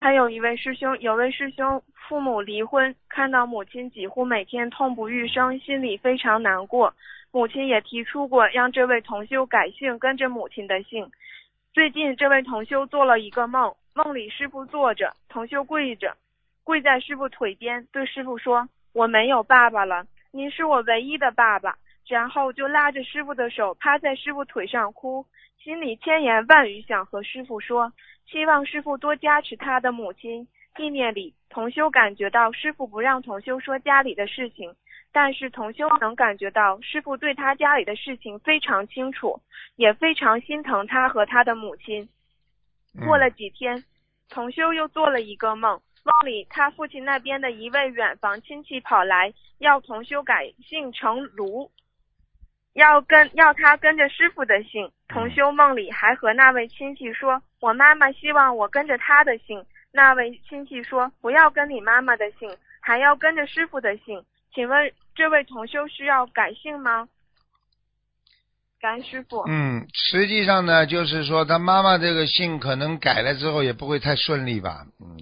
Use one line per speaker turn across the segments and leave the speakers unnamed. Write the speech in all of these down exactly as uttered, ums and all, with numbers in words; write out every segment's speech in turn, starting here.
还有一位师兄，有位师兄父母离婚，看到母亲几乎每天痛不欲生，心里非常难过。母亲也提出过让这位同修改姓，跟着母亲的姓。最近这位同修做了一个梦，梦里师父坐着，同修跪着，跪在师父腿边，对师父说：我没有爸爸了，您是我唯一的爸爸。然后就拉着师父的手，趴在师父腿上哭，心里千言万语想和师父说，希望师父多加持他的母亲。意念里，同修感觉到师父不让同修说家里的事情，但是同修能感觉到师父对他家里的事情非常清楚，也非常心疼他和他的母亲。过了几天，同修又做了一个梦，梦里他父亲那边的一位远房亲戚跑来，要同修改姓成卢，要跟要他跟着师父的姓。同修梦里还和那位亲戚说，我妈妈希望我跟着她的姓。那位亲戚说，不要跟你妈妈的姓，还要跟着师父的姓。请问这位同修需要改姓吗？感恩师父。
嗯，实际上呢，就是说他妈妈这个姓可能改了之后也不会太顺利吧。嗯。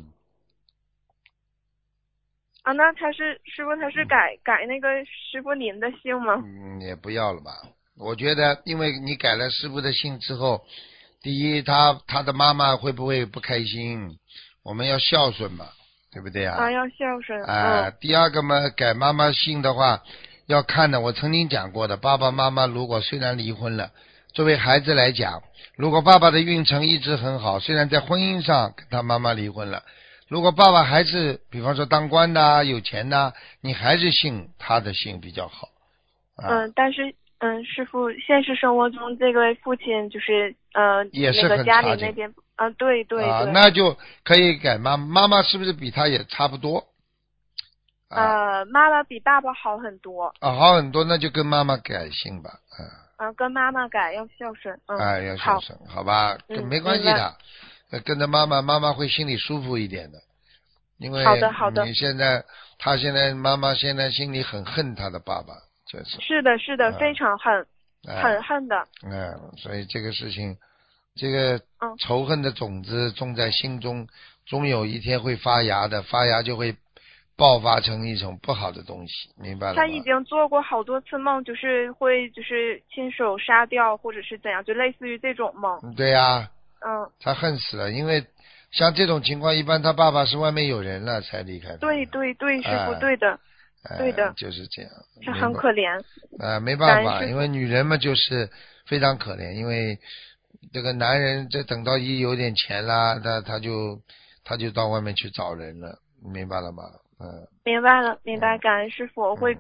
啊，那他是师父，他是改改那个师父您的姓吗？
嗯，也不要了吧。我觉得，因为你改了师父的姓之后，第一，他他的妈妈会不会不开心？我们要孝顺嘛，对不对啊？
啊，要孝顺。
啊、
嗯。
第二个嘛，改妈妈姓的话，要看的。我曾经讲过的，爸爸妈妈如果虽然离婚了，作为孩子来讲，如果爸爸的运程一直很好，虽然在婚姻上跟他妈妈离婚了，如果爸爸还是比方说当官的、有钱的，你还是姓他的姓比较好。啊、
嗯，但是嗯，师父，现实生活中这位父亲就是呃
也是
那个家
很差劲
里那边啊，对对
啊，
对。
那就可以改妈妈妈是不是比他也差不多？啊
呃，妈妈比爸爸好很多。
啊，好很多，那就跟妈妈改姓吧。啊。
啊，跟妈妈改，要孝顺。嗯。
哎，要孝
好。
顺，好吧？
嗯，
没关系
明白。
的，呃跟着妈妈，妈妈会心里舒服一点的。因
好
为
的好的。
你现在，他现在妈妈现在心里很恨他的爸爸，就是。
是的是的，
嗯
非常恨，
哎
很恨的。
嗯，所以这个事情，这个
嗯。
仇恨的种子种在心中，终有一天会发芽的，发芽就会爆发成一种不好的东西，明白了吗？
他已经做过好多次梦，就是会就是亲手杀掉或者是怎样，就类似于这种梦。
对呀。
嗯。
他恨死了，因为像这种情况，一般他爸爸是外面有人了才离开他。
对对对，师傅，
哎
对的。
哎
对的。
就是这样。
是很可怜。
啊，没办法，
感恩师父。
因为女人嘛就是非常可怜，因为这个男人这等到一有点钱啦，他他就他就到外面去找人了，明白了吗？嗯。
明白了，明白，感恩师傅，我会。